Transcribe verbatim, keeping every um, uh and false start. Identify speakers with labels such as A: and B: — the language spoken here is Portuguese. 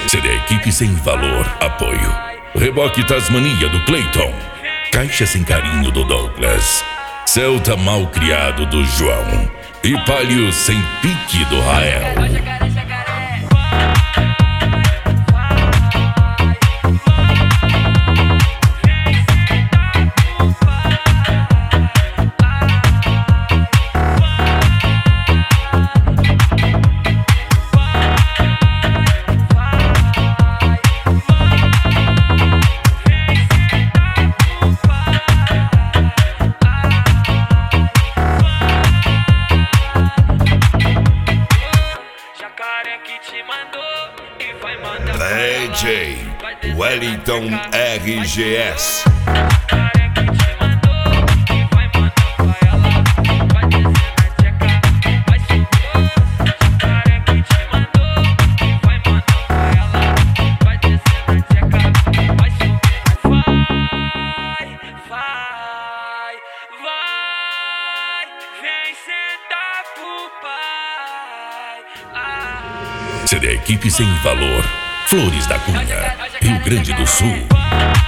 A: C D Equipe Sem Valor, apoio. Reboque Tasmania do Clayton. Caixa Sem Carinho do Douglas. Celta Mal Criado do João. E Palio Sem Pique do Rael. D J Wellington R G S. C D Equipe Sem Valor, Flores da Cunha, Rio Grande do Sul.